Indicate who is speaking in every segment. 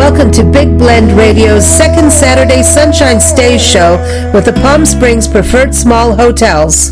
Speaker 1: Welcome to Big Blend Radio's second Saturday Sunshine Stays show with the Palm Springs Preferred Small Hotels.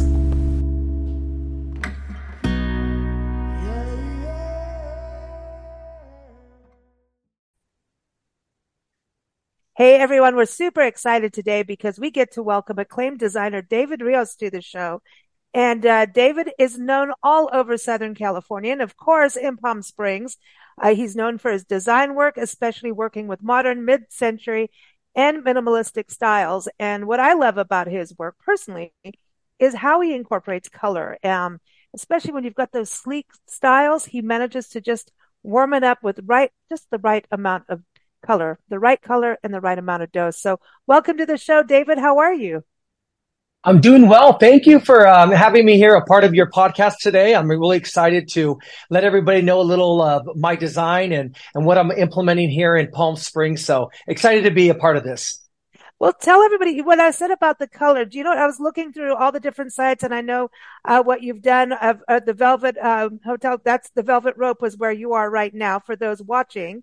Speaker 2: Hey everyone, we're super excited today because we get to welcome acclaimed designer David Rios to the show. And David is known all over Southern California and of course in Palm Springs. He's known for his design work, especially working with modern, mid-century, and minimalistic styles. And what I love about his work personally is how he incorporates color. Especially when you've got those sleek styles, he manages to just warm it up with just the right amount of color, the right color and the right amount of dose. So welcome to the show, David. How are you?
Speaker 3: I'm doing well. Thank you for having me here, a part of your podcast today. I'm really excited to let everybody know a little of my design and what I'm implementing here in Palm Springs. So excited to be a part of this.
Speaker 2: Well, tell everybody what I said about the color. Do you know, I was looking through all the different sites and I know what you've done of the Velvet Hotel. That's the Velvet Rope was where you are right now for those watching.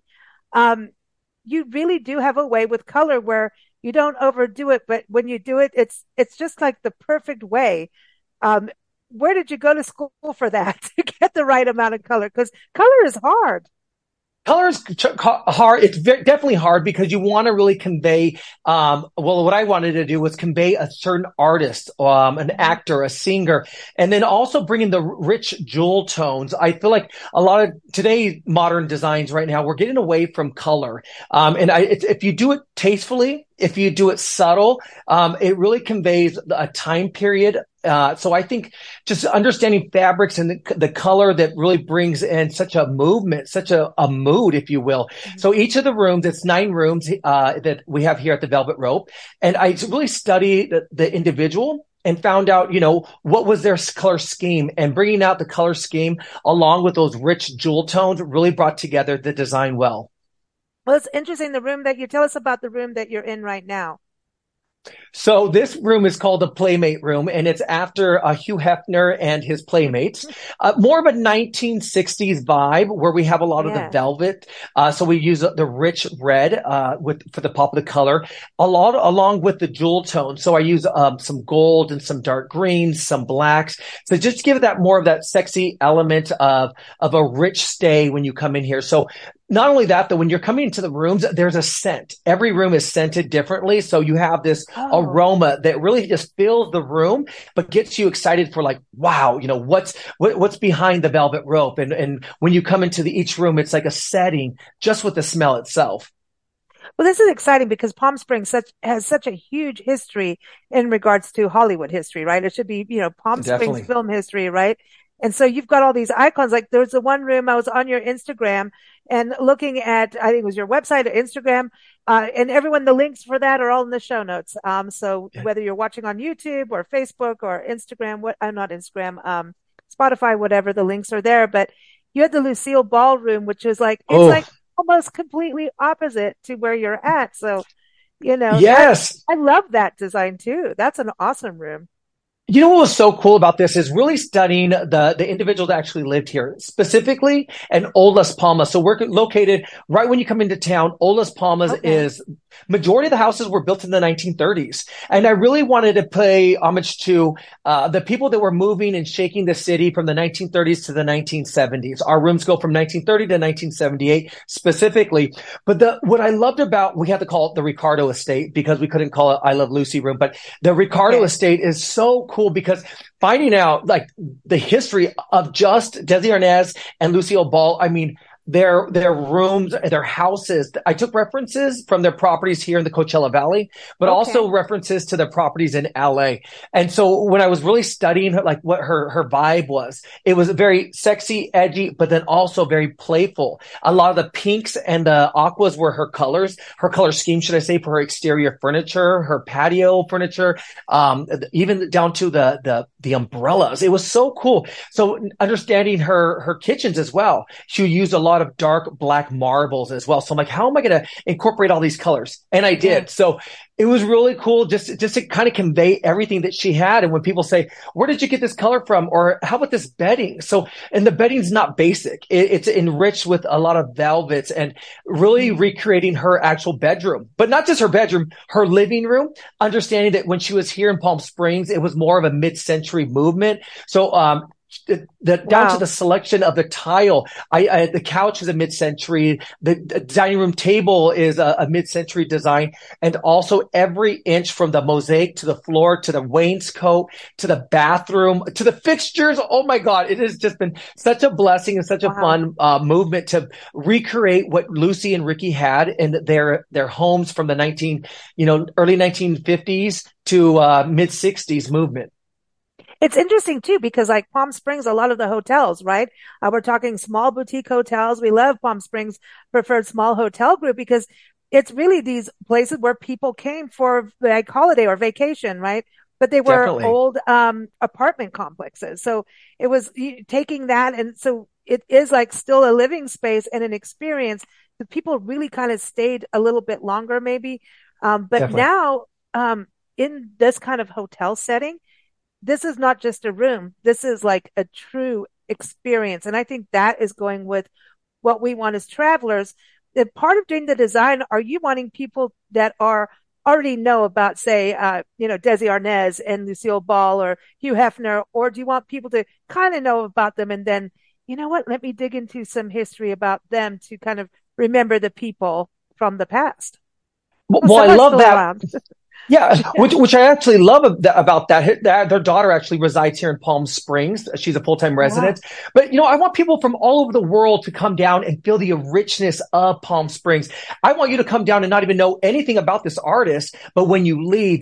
Speaker 2: You really do have a way with color where you don't overdo it, but when you do it, it's just like the perfect way. Where did you go to school for that to get the right amount of color? Because color is hard.
Speaker 3: Color is hard. It's definitely hard because you want to really convey, what I wanted to do was convey a certain artist, an actor, a singer, and then also bring in the rich jewel tones. I feel like a lot of today's modern designs right now, we're getting away from color. If you do it tastefully, if you do it subtle, it really conveys a time period. So I think just understanding fabrics and the color that really brings in such a movement, such a mood, if you will. Mm-hmm. So each of the rooms, it's 9 rooms, that we have here at the Velvet Rope. And I really studied the individual and found out, what was their color scheme, and bringing out the color scheme along with those rich jewel tones really brought together the design well.
Speaker 2: Well, it's interesting. Tell us about the room that you're in right now.
Speaker 3: So this room is called the Playmate Room, and it's after Hugh Hefner and his Playmates. More of a 1960s vibe where we have a lot of the velvet. So we use the rich red for the pop of the color, along with the jewel tone. So I use some gold and some dark greens, some blacks. So just give it that more of that sexy element of a rich stay when you come in here. So not only that, though, when you're coming into the rooms, there's a scent. Every room is scented differently. So you have this aroma that really just fills the room, but gets you excited for like, wow, what's behind the Velvet Rope. And when you come into each room, it's like a setting just with the smell itself.
Speaker 2: Well, this is exciting because Palm Springs has such a huge history in regards to Hollywood history, right? It should be, Palm Springs film history, right? And so you've got all these icons. Like there's the one room I was on your Instagram and looking at, I think it was your website or Instagram, and everyone, the links for that are all in the show notes. So whether you're watching on YouTube or Facebook or Instagram, not Instagram, Spotify, whatever, the links are there. But you had the Lucille Ballroom, which is like, it's like almost completely opposite to where you're at. So,
Speaker 3: yes,
Speaker 2: I love that design too. That's an awesome room.
Speaker 3: You know what was so cool about this is really studying the individual that actually lived here, specifically in Old Las Palmas. So we're located right when you come into town. Old Las Palmas is majority of the houses were built in the 1930s. And I really wanted to pay homage to the people that were moving and shaking the city from the 1930s to the 1970s. Our rooms go from 1930 to 1978 specifically. But what I loved about, we had to call it the Ricardo Estate because we couldn't call it I Love Lucy room. But the Ricardo Estate is so cool because finding out like the history of just Desi Arnaz and Lucille Ball, I mean, their rooms, their houses. I took references from their properties here in the Coachella Valley, but also references to their properties in LA. And so when I was really studying her, like what her vibe was, it was very sexy, edgy, but then also very playful. A lot of the pinks and the aquas were her color scheme, should I say, for her exterior furniture, her patio furniture, even down to the umbrellas. It was so cool. So understanding her kitchens as well. She used a lot lot of dark black marbles as well. So I'm like, how am I going to incorporate all these colors? And I did. So it was really cool just to kind of convey everything that she had. And when people say, where did you get this color from? Or how about this bedding? So, and the bedding's not basic. It's enriched with a lot of velvets and really recreating her actual bedroom, but not just her bedroom, her living room, understanding that when she was here in Palm Springs, it was more of a mid-century movement. So, down to the selection of the tile. The couch is a mid-century. The dining room table is a mid-century design. And also every inch from the mosaic to the floor, to the wainscot, to the bathroom, to the fixtures. Oh my God. It has just been such a blessing and such a fun, movement to recreate what Lucy and Ricky had in their homes from the early 1950s to, mid 60s movement.
Speaker 2: It's interesting too, because like Palm Springs, a lot of the hotels, right? We're talking small boutique hotels. We love Palm Springs Preferred Small Hotel Group because it's really these places where people came for like holiday or vacation, right? But they were old, apartment complexes. So it was taking that. And so it is like still a living space and an experience that people really kind of stayed a little bit longer, maybe. But now, in this kind of hotel setting, this is not just a room. This is like a true experience. And I think that is going with what we want as travelers. And part of doing the design, are you wanting people that already know about, say, Desi Arnaz and Lucille Ball or Hugh Hefner, or do you want people to kind of know about them and then, you know what, let me dig into some history about them to kind of remember the people from the past?
Speaker 3: Well, I love that. Yeah, which I actually love about that. Their daughter actually resides here in Palm Springs. She's a full-time resident. But, I want people from all over the world to come down and feel the richness of Palm Springs. I want you to come down and not even know anything about this artist, but when you leave,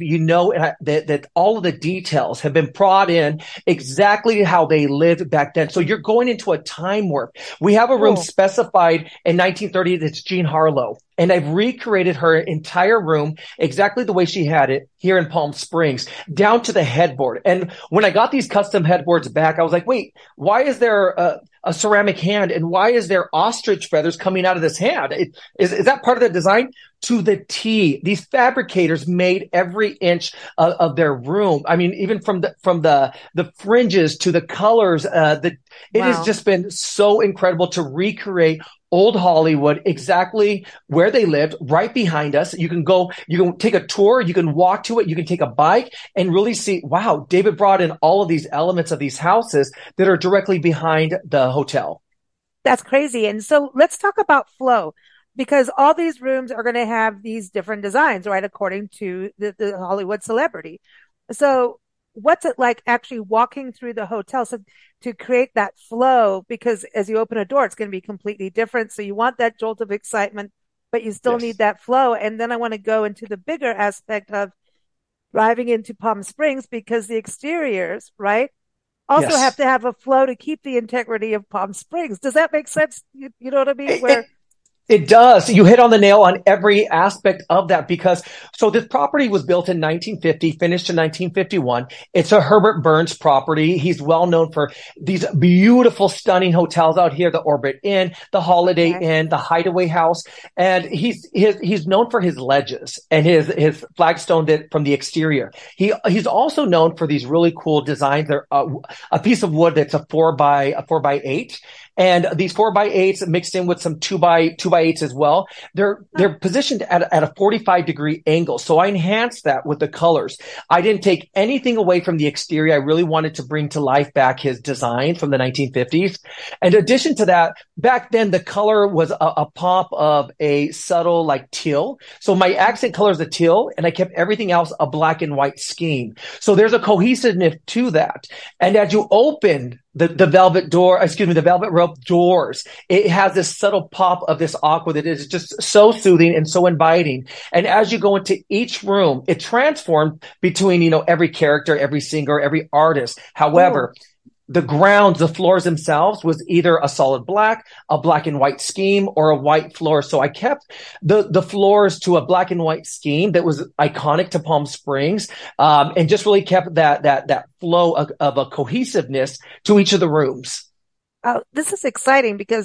Speaker 3: that all of the details have been brought in exactly how they lived back then. So you're going into a time warp. We have a room specified in 1930 that's Jean Harlow. And I've recreated her entire room exactly the way she had it here in Palm Springs, down to the headboard. And when I got these custom headboards back, I was like, wait, why is there a ceramic hand? And why is there ostrich feathers coming out of this hand? Is that part of the design? To the T. These fabricators made every inch of their room. I mean, even from the fringes to the colors, it has just been so incredible to recreate old Hollywood, exactly where they lived, right behind us. You can take a tour, you can walk to it, you can take a bike and really see, wow, David brought in all of these elements of these houses that are directly behind the hotel.
Speaker 2: That's crazy. And so let's talk about flow, because all these rooms are going to have these different designs, right? According to the Hollywood celebrity. So what's it like actually walking through the hotel? So to create that flow, because as you open a door, it's going to be completely different. So you want that jolt of excitement, but you still need that flow. And then I want to go into the bigger aspect of driving into Palm Springs, because the exteriors, right, also have to have a flow to keep the integrity of Palm Springs. Does that make sense? You know what I mean?
Speaker 3: It does. You hit on the nail on every aspect of that, because this property was built in 1950, finished in 1951. It's a Herbert Burns property. He's well known for these beautiful, stunning hotels out here, the Orbit Inn, the Holiday Inn, the Hideaway House. And he's known for his ledges and his flagstone from the exterior. He's also known for these really cool designs. They're a piece of wood that's a 4x8. And these 4x8s mixed in with some 2x8s as well. They're positioned at a 45-degree angle. So I enhanced that with the colors. I didn't take anything away from the exterior. I really wanted to bring to life back his design from the 1950s. In addition to that, back then the color was a pop of a subtle like teal. So my accent color is a teal, and I kept everything else a black and white scheme. So there's a cohesiveness to that. And as you open the velvet rope doors, it has this subtle pop of this aqua that is just so soothing and so inviting. And as you go into each room, it transformed between, every character, every singer, every artist. However, the grounds, the floors themselves was either a solid black, a black and white scheme, or a white floor. So I kept the floors to a black and white scheme that was iconic to Palm Springs, and just really kept that flow of a cohesiveness to each of the rooms.
Speaker 2: Oh, this is exciting because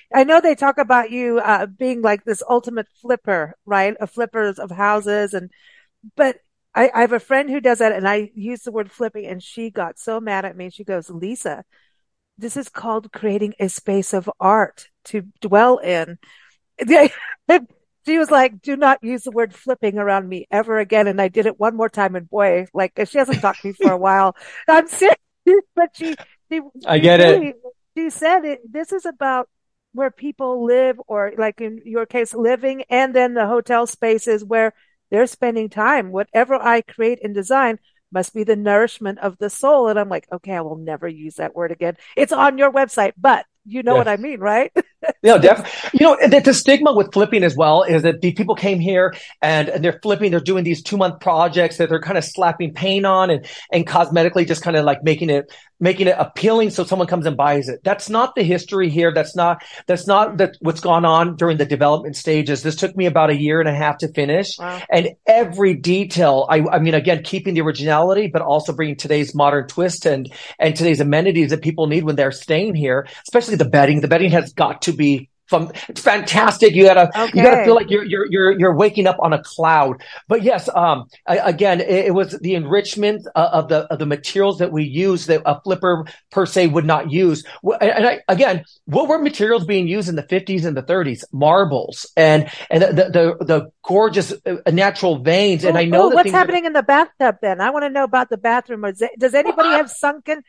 Speaker 2: I know they talk about you being like this ultimate flipper, right? Of flippers of houses, but I have a friend who does that, and I use the word flipping, and she got so mad at me. She goes, Lisa, this is called creating a space of art to dwell in. She was like, do not use the word flipping around me ever again. And I did it one more time, and boy, like she hasn't talked to me for a while. I'm serious, but
Speaker 3: I get
Speaker 2: really,
Speaker 3: it.
Speaker 2: she said this is about where people live, or like in your case, living, and then the hotel spaces where they're spending time. Whatever I create and design must be the nourishment of the soul. And I'm like, okay, I will never use that word again. It's on your website, but you know what I mean, right?
Speaker 3: Definitely. The stigma with flipping as well is that these people came here and they're flipping, they're doing these 2-month projects that they're kind of slapping paint on and cosmetically just kind of like making it appealing so someone comes and buys it. That's not the history here. That's not what's gone on during the development stages. This took me about 1.5 years to finish.
Speaker 2: Wow.
Speaker 3: And every detail, I mean, again, keeping the originality, but also bringing today's modern twist and today's amenities that people need when they're staying here, especially the bedding. The bedding has got to be it's fantastic. You gotta feel like you're waking up on a cloud. But yes, again, it was the enrichment of the materials that we use that a flipper per se would not use. Again, what were materials being used in the 50s and the 30s? Marbles and the gorgeous natural veins. And I know
Speaker 2: what's happening in the bathtub then? I want to know about the bathroom. Does anybody have sunken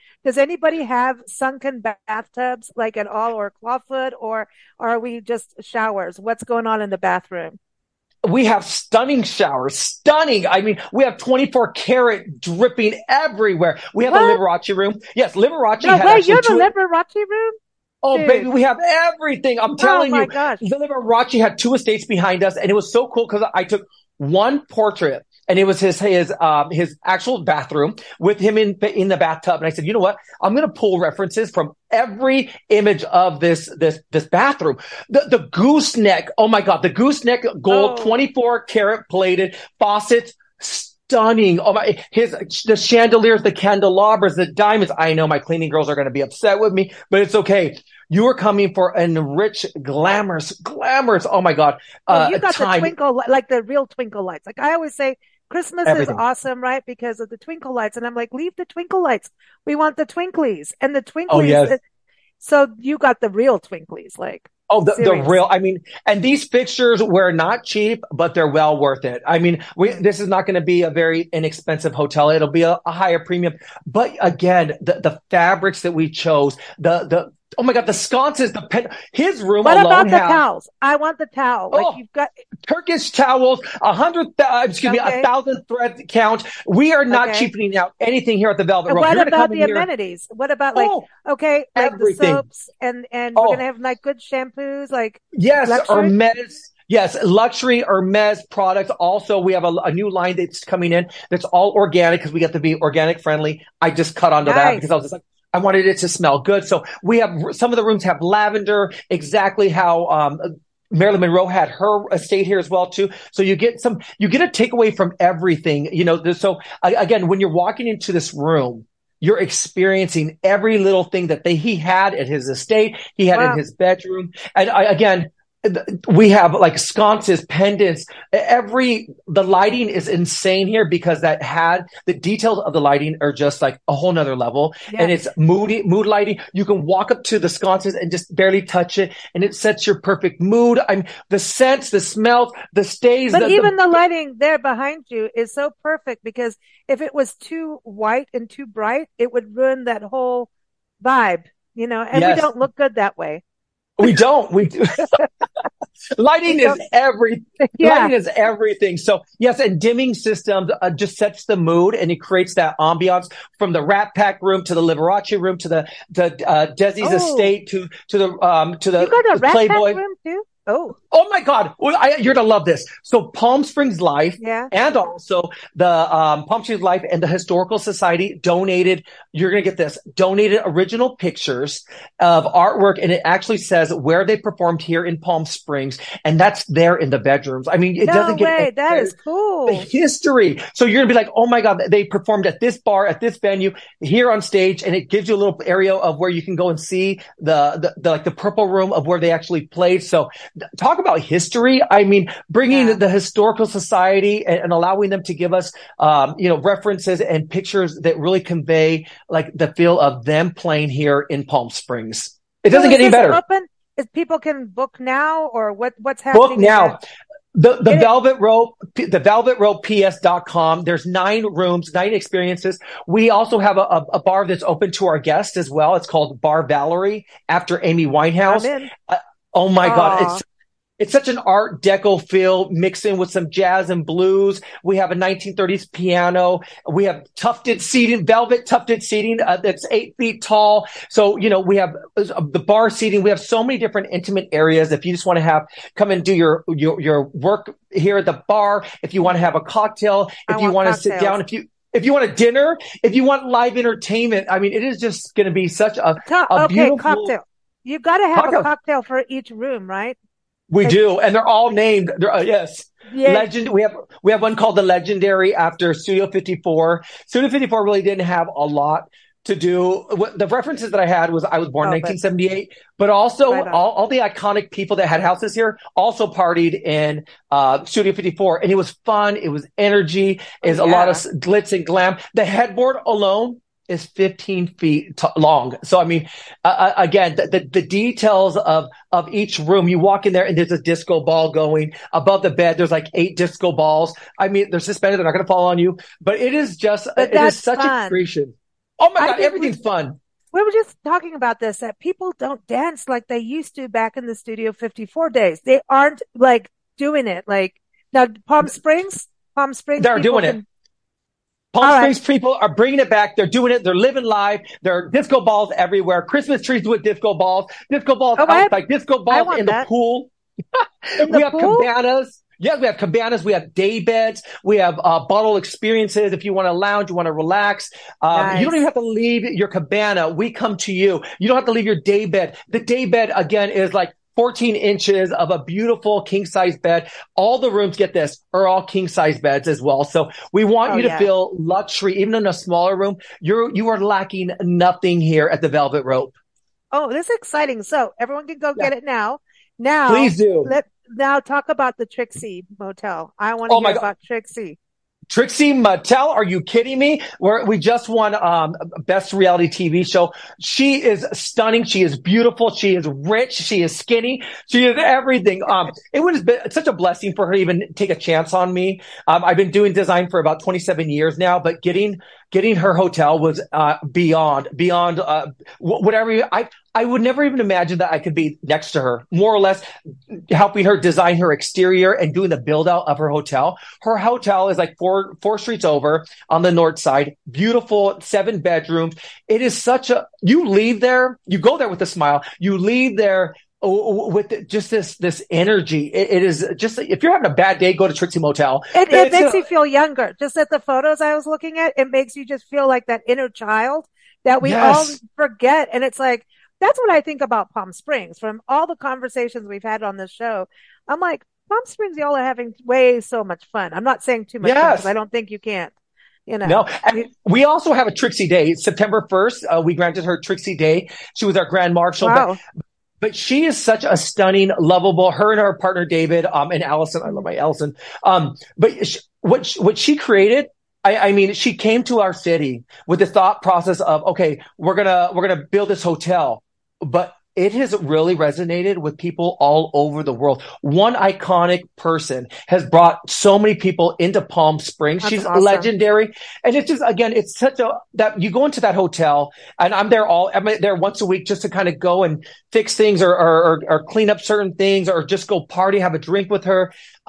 Speaker 2: bathtubs like at all, or clawfoot, or are we just showers? What's going on in the bathroom?
Speaker 3: We have stunning showers. Stunning. I mean, we have 24 karat dripping everywhere. We have a Liberace room. Yes, Liberace
Speaker 2: you have a Liberace room?
Speaker 3: Oh, dude, baby, we have everything. I'm telling you.
Speaker 2: Gosh.
Speaker 3: The Liberace had 2 estates behind us, and it was so cool because I took one portrait, and it was his actual bathroom with him in the bathtub. And I said, you know what? I'm going to pull references from every image of this bathroom. The gooseneck. Oh my God. The gooseneck gold, 24 karat plated faucets. Stunning. Oh my, the chandeliers, the candelabras, the diamonds. I know my cleaning girls are going to be upset with me, but it's okay. You are coming for an rich, glamorous. Oh my God.
Speaker 2: You got the twinkle, like the real twinkle lights. Like I always say, Christmas is awesome, right? Because of the twinkle lights. And I'm like, leave the twinkle lights. We want the twinklies, and the twinklies. Oh, yes. So you got the real twinklies, like.
Speaker 3: Oh, the real, I mean, and these fixtures were not cheap, but they're well worth it. I mean, this is not going to be a very inexpensive hotel. It'll be a higher premium. But again, the fabrics that we chose, oh my God, the sconces, his room
Speaker 2: alone. What about the
Speaker 3: towels?
Speaker 2: I want the towel. Like you've got
Speaker 3: Turkish towels, 1,000 thread count. We are not cheapening out anything here at the Velvet Rope.
Speaker 2: What about the amenities? What about like
Speaker 3: everything.
Speaker 2: The soaps and we're going to have like good shampoos, like luxury?
Speaker 3: Hermes. Yes, luxury Hermes products. Also, we have a new line that's coming in that's all organic because we got to be organic friendly. I just cut onto that because I was just like, I wanted it to smell good. So we have some of the rooms have lavender, exactly how Marilyn Monroe had her estate here as well too. So you get a takeaway from everything, So again, when you're walking into this room, you're experiencing every little thing that he had at his estate. He had in his bedroom. And we have like sconces, pendants. The lighting is insane here because the details of the lighting are just like a whole nother level. Yes. And it's mood lighting. You can walk up to the sconces and just barely touch it, and it sets your perfect mood. I mean, the scents, the smells, the stays.
Speaker 2: But even the lighting there behind you is so perfect because if it was too white and too bright, it would ruin that whole vibe, and we don't look good that way.
Speaker 3: We don't. Lighting is everything. Yeah. Lighting is everything. So yes, and dimming systems just sets the mood, and it creates that ambiance from the Rat Pack room to the Liberace room to the Desi's estate to the
Speaker 2: you got a Rat
Speaker 3: Playboy
Speaker 2: Pack room too.
Speaker 3: Oh my God. You're going to love this. So Palm Springs Life
Speaker 2: Yeah.
Speaker 3: and also the Palm Springs Life and the Historical Society donated, you're going to get this, donated original pictures of artwork. And it actually says where they performed here in Palm Springs. And that's there in the bedrooms. I mean, it doesn't get
Speaker 2: that is cool.
Speaker 3: the history. So you're going to be like, oh my God, they performed at this bar, at this venue, here on stage. And it gives you a little area of where you can go and see the purple room of where they actually played. So talk about history. I mean, bringing the Historical Society and allowing them to give us, references and pictures that really convey like the feel of them playing here in Palm Springs. It doesn't get any better.
Speaker 2: Open? Is people can book now or what's happening?
Speaker 3: Book now. The Velvet Rope, the velvetropes.com. There's 9 rooms, 9 experiences. We also have a bar that's open to our guests as well. It's called Bar Valerie after Amy Winehouse. Oh my God. It's such an art deco feel mixed in with some jazz and blues. We have a 1930s piano. We have tufted seating, velvet tufted seating that's 8 feet tall. So, we have the bar seating. We have so many different intimate areas. If you just want to come and do your work here at the bar, if you want to have a cocktail, if you want to sit down, if you want a dinner, if you want live entertainment, I mean, it is just going to be such a beautiful
Speaker 2: cocktail. You've got to have a cocktail for each room, right?
Speaker 3: We do, and they're all named. Yes. Legend. We have one called the Legendary after Studio 54. Studio 54 really didn't have a lot to do. The references that I had was I was born in 1978, but also all the iconic people that had houses here also partied in Studio 54, and it was fun. It was energy. It was a lot of glitz and glam. The headboard alone is 15 feet long. So, I mean, again, the details of each room, you walk in there and there's a disco ball going above the bed. There's like 8 disco balls. I mean, they're suspended. They're not going to fall on you, but it is just, it is such a creation. Oh my God, everything's fun.
Speaker 2: We were just talking about this, that people don't dance like they used to back in the Studio 54 days. They aren't like doing it. Like now Palm Springs,
Speaker 3: they're doing it. Palm Springs people are bringing it back. They're doing it. They're living live. There are disco balls everywhere. Christmas trees with disco balls outside, disco balls in the pool. We have cabanas. Yes, we have cabanas. We have day beds. We have bottle experiences. If you want to lounge, you want to relax. You don't even have to leave your cabana. We come to you. You don't have to leave your day bed. The day bed, again, is like 14 inches of a beautiful king-size bed. All the rooms, get this, are all king-size beds as well. So we want you to feel luxury. Even in a smaller room, you are lacking nothing here at the Velvet Rope.
Speaker 2: Oh, this is exciting. So everyone can go get it now. Now,
Speaker 3: please do.
Speaker 2: Now talk about the Trixie Motel. I want to hear about Trixie.
Speaker 3: Trixie Mattel, are you kidding me? We just won Best Reality TV Show. She is stunning. She is beautiful. She is rich. She is skinny. She is everything. It would have been such a blessing for her to even take a chance on me. I've been doing design for about 27 years now, but getting her hotel was beyond whatever. I would never even imagine that I could be next to her, more or less helping her design her exterior and doing the build out of her hotel. Her hotel is like four streets over on the north side. Beautiful 7 bedrooms. It is you leave there, you go there with a smile. You leave there with just this energy. It is just, if you're having a bad day, go to Trixie Motel.
Speaker 2: It makes you feel younger. Just at the photos I was looking at, it makes you just feel like that inner child that we all forget. And it's like, that's what I think about Palm Springs. From all the conversations we've had on this show, I'm like, Palm Springs, y'all are having way so much fun. I'm not saying too much fun because I don't think you can't.
Speaker 3: No, and we also have a Trixie Day. September 1st, we granted her Trixie Day. She was our grand marshal.
Speaker 2: Wow.
Speaker 3: But she is such a stunning, lovable, her and her partner, David, and Allison. I love my Allison. But what she created, I mean, she came to our city with the thought process of, okay, we're going to build this hotel, but it has really resonated with people all over the world. One iconic person has brought so many people into Palm Springs. She's legendary. And it's just, again, it's that you go into that hotel and I'm there once a week just to kind of go and fix things or clean up certain things or just go party, have a drink with her.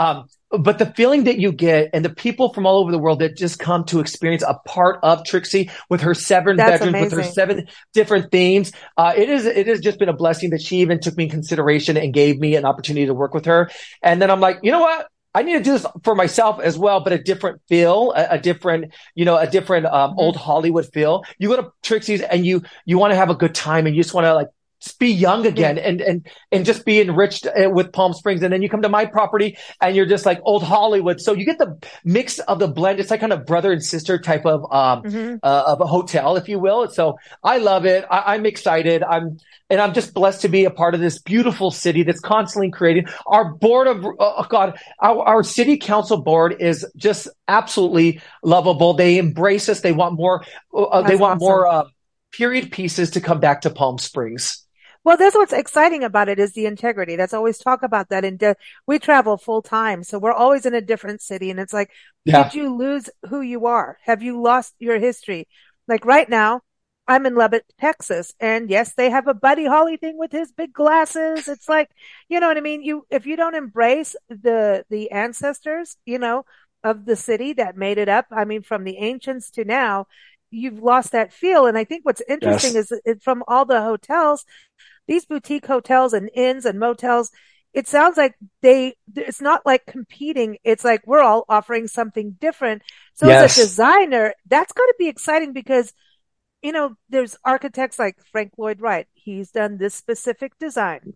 Speaker 3: but the feeling that you get and the people from all over the world that just come to experience a part of Trixie with her 7
Speaker 2: That's
Speaker 3: bedrooms, with her
Speaker 2: amazing.
Speaker 3: 7 different themes. It has just been a blessing that she even took me in consideration and gave me an opportunity to work with her. And then I'm like, you know what? I need to do this for myself as well, but a different feel, a different, old Hollywood feel. You go to Trixie's and you want to have a good time and you just want to like, just be young again and just be enriched with Palm Springs. And then you come to my property and you're just like old Hollywood. So you get the mix of the blend. It's like kind of brother and sister type of a hotel, if you will. So I love it. I'm excited. I'm just blessed to be a part of this beautiful city that's constantly creating. Our board of, our city council board is just absolutely lovable. They embrace us. They want more, more period pieces to come back to Palm Springs.
Speaker 2: Well, that's what's exciting about it is the integrity. That's always talk about that. And we travel full time. So we're always in a different city. And it's like, did you lose who you are? Have you lost your history? Like right now, I'm in Lubbock, Texas. And yes, they have a Buddy Holly thing with his big glasses. It's like, you know what I mean? If you don't embrace the ancestors, of the city that made it up, I mean, from the ancients to now, you've lost that feel. And I think what's interesting is from all the hotels, these boutique hotels and inns and motels, it sounds like it's not like competing. It's like we're all offering something different. So as a designer, that's going to be exciting because, there's architects like Frank Lloyd Wright. He's done this specific design.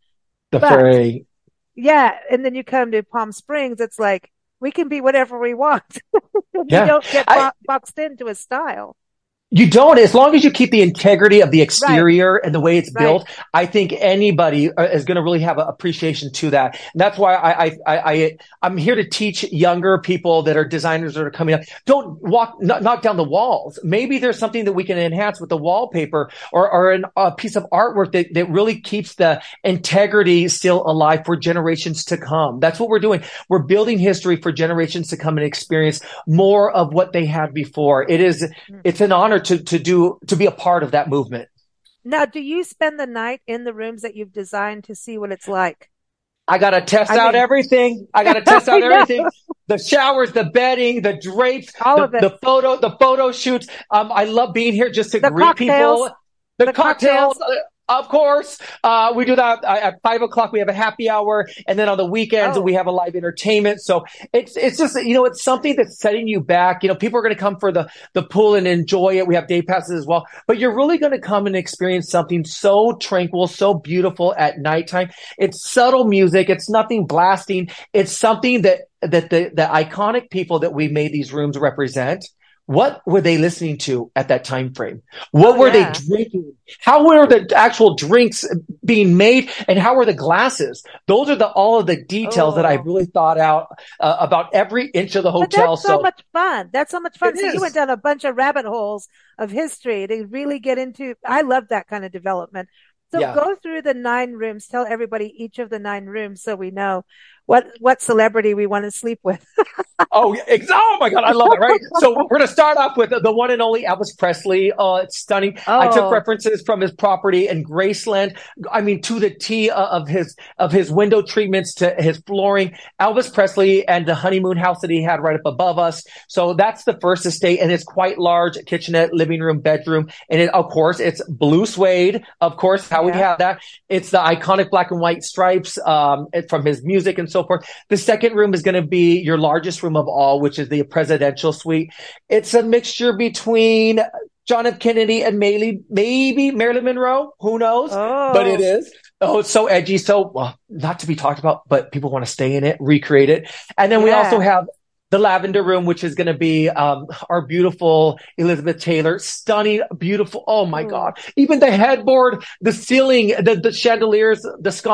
Speaker 2: Yeah. And then you come to Palm Springs. It's like, we can be whatever we want. We don't get boxed into a style.
Speaker 3: You don't, as long as you keep the integrity of the exterior and the way it's built. I think anybody is going to really have an appreciation to that. And that's why I'm here to teach younger people that are designers that are coming up. Don't knock down the walls. Maybe there's something that we can enhance with the wallpaper or a piece of artwork that really keeps the integrity still alive for generations to come. That's what we're doing. We're building history for generations to come and experience more of what they had before. It's an honor to be a part of that movement.
Speaker 2: Now, do you spend the night in the rooms that you've designed to see what it's like?
Speaker 3: I got to test out everything. I got to test out everything. The showers, the bedding, the drapes, the photo shoots. I love being here just to greet people. The cocktails. Of course. We do that at 5:00. We have a happy hour. And then on the weekends, we have a live entertainment. So it's just, it's something that's setting you back. People are going to come for the pool and enjoy it. We have day passes as well, but you're really going to come and experience something so tranquil, so beautiful at nighttime. It's subtle music. It's nothing blasting. It's something that the iconic people that we made these rooms represent. What were they listening to at that time frame? What were they drinking? How were the actual drinks being made? And how were the glasses? Those are all of the details that I really thought out about every inch of the hotel.
Speaker 2: But that's so much fun. That's so much fun. So you went down a bunch of rabbit holes of history to really get into. I love that kind of development. So go through the 9 rooms. Tell everybody each of the 9 rooms so we know what celebrity we want to sleep with.
Speaker 3: Oh my God. I love it. Right. So we're going to start off with the one and only Elvis Presley. It's stunning. I took references from his property in Graceland. I mean, to the T of his window treatments to his flooring, Elvis Presley and the honeymoon house that he had right up above us. So that's the first estate, and it's quite large: kitchenette, living room, bedroom. And of course, it's blue suede. Of course, how we have that. It's the iconic black and white stripes, from his music and so forth. The second room is going to be your largest room of all, which is the presidential suite. It's a mixture between John F. Kennedy and maybe Marilyn Monroe. Who knows? But it is. Oh, it's so edgy. So not to be talked about, but people want to stay in it, recreate it. And then we also have the lavender room, which is going to be our beautiful Elizabeth Taylor, stunning, beautiful. Oh my God! Even the headboard, the ceiling, the chandeliers,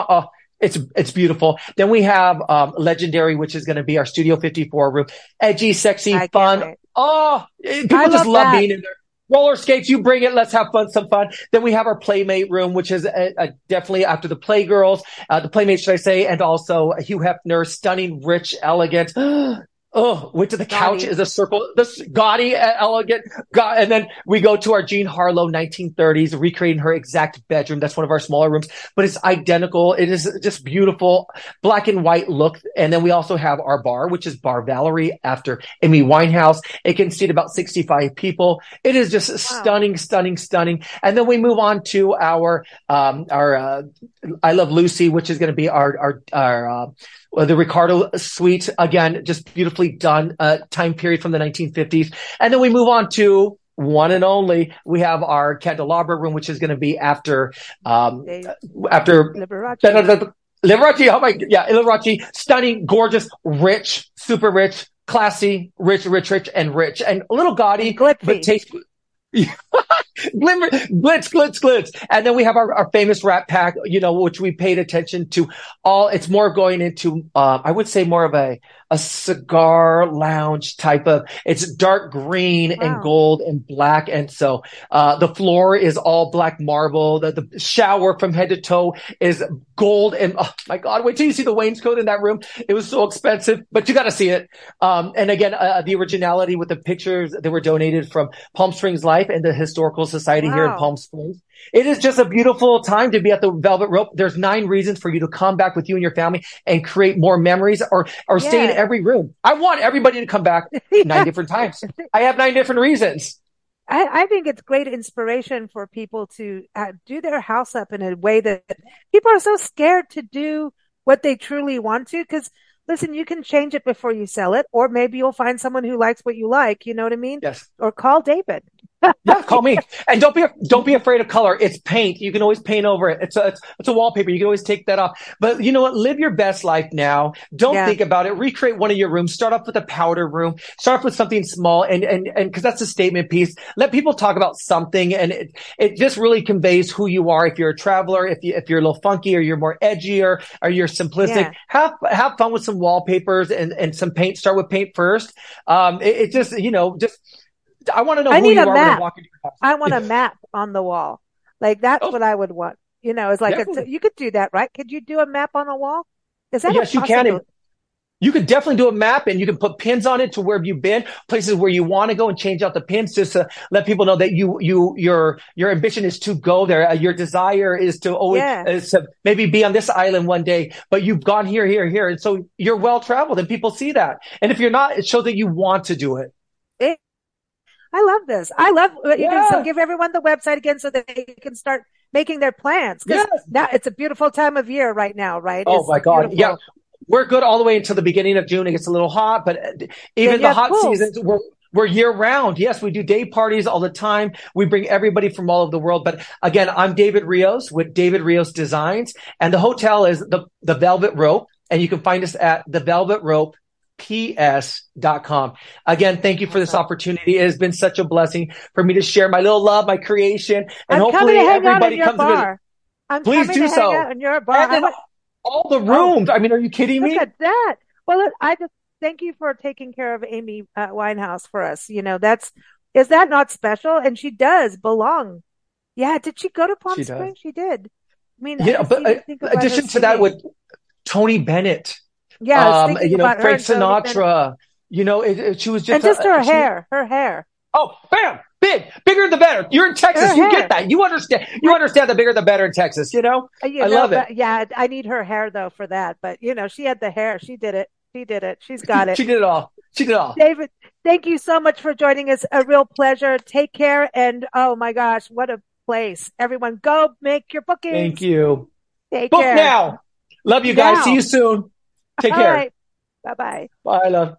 Speaker 3: it's beautiful. Then we have Legendary, which is going to be our Studio 54 room. Edgy, sexy, fun. People just love being in there. Roller skates, you bring it. Let's have some fun. Then we have our Playmate room, which is definitely after the Playgirls, the Playmates, should I say, and also Hugh Hefner, stunning, rich, elegant. Oh, went to the couch
Speaker 2: Gaudy.
Speaker 3: is a circle, this gaudy, elegant, and then we go to our Jean Harlow 1930s, recreating her exact bedroom. That's one of our smaller rooms, but it's identical. It is just beautiful, black and white look. And then we also have our bar, which is Bar Valerie after Amy Winehouse. It can seat about 65 people. It is just stunning, stunning, stunning. And then we move on to our I Love Lucy, which is going to be the Ricardo Suite, again, just beautifully done, time period from the 1950s. And then we move on to one and only, we have our candelabra room, which is going to be after
Speaker 2: Liberace.
Speaker 3: Liberace. Oh my, yeah, Liberace. Stunning, gorgeous, rich, super rich, classy, rich, and a little gaudy, but taste. Glitz. And then we have our famous Rat Pack, which we paid attention to it's more going into, I would say more of a cigar lounge type of, it's dark green and gold and black. And so, the floor is all black marble. The shower from head to toe is gold. And oh my God, wait till you see the wainscot in that room. It was so expensive, but you got to see it. And again, the originality with the pictures that were donated from Palm Springs Life and the Historical Society here in Palm Springs. It is just a beautiful time to be at the Velvet Rope. There's 9 reasons for you to come back with you and your family and create more memories or stay in every room. I want everybody to come back 9 different times. I have 9 different reasons.
Speaker 2: I think it's great inspiration for people to do their house up in a way that people are so scared to do what they truly want to. Because listen, you can change it before you sell it, or maybe you'll find someone who likes what you like. You know what I mean?
Speaker 3: Yes.
Speaker 2: Or call David.
Speaker 3: Yeah, call me. And don't be afraid of color. It's paint. You can always paint over it. It's a wallpaper. You can always take that off. But you know what? Live your best life now. Don't think about it. Recreate one of your rooms. Start off with a powder room. Start off with something small and because that's a statement piece. Let people talk about something, and it just really conveys who you are. If you're a traveler, if you're a little funky, or you're more edgy, or you're simplistic, have fun with some wallpapers and some paint. Start with paint first. It just I want to know who you are when I walk into your house.
Speaker 2: I want a map on the wall. Like that's what I would want. It's like you could do that, right? Could you do a map on a wall? Is that
Speaker 3: yes, you can. You could definitely do a map, and you can put pins on it to where you've been, places where you want to go, and change out the pins just to let people know that your ambition is to go there. Your desire is to always is to maybe be on this island one day, but you've gone here, and so you're well traveled, and people see that. And if you're not, it shows that you want to do it.
Speaker 2: I love this. I love what you do. So give everyone the website again so that they can start making their plans. Because now it's a beautiful time of year right now, right?
Speaker 3: Oh my God. Beautiful. Yeah. We're good all the way until the beginning of June. It gets a little hot, but even the hot seasons, we're year round. Yes, we do day parties all the time. We bring everybody from all over the world. But again, I'm David Rios with David Rios Designs, and the hotel is the Velvet Rope, and you can find us at the Velvet Rope ps.com. Again, thank you for this opportunity. It has been such a blessing for me to share my little love, my creation, and hopefully everybody comes to visit. Please do so.
Speaker 2: Hang out in your bar.
Speaker 3: And then all the rooms. I mean, are you kidding me?
Speaker 2: Look at that. Well, I just thank you for taking care of Amy Winehouse for us. Is that not special? And she does belong. Yeah. Did she go to Palm Springs? She did. I mean,
Speaker 3: but in addition to that, with Tony Bennett.
Speaker 2: Yeah,
Speaker 3: Frank Sinatra, she was just,
Speaker 2: and just her hair.
Speaker 3: Oh, bam, bigger the better. You're in Texas. You get that. You understand the bigger the better in Texas, I love it.
Speaker 2: Yeah. I need her hair though for that. But she had the hair. She did it. She's got it.
Speaker 3: She did it all.
Speaker 2: David, thank you so much for joining us. A real pleasure. Take care. And oh my gosh, what a place. Everyone go make your bookings.
Speaker 3: Thank you.
Speaker 2: Take
Speaker 3: Book
Speaker 2: care.
Speaker 3: now. Love you guys. See you soon. Take care.
Speaker 2: Right. Bye-bye.
Speaker 3: Bye, love.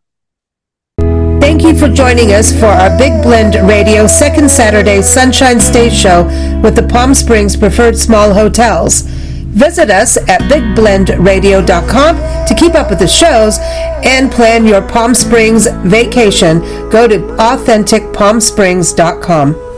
Speaker 1: Thank you for joining us for our Big Blend Radio second Saturday Sunshine Stay Show with the Palm Springs Preferred Small Hotels. Visit us at bigblendradio.com to keep up with the shows and plan your Palm Springs vacation. Go to authenticpalmsprings.com.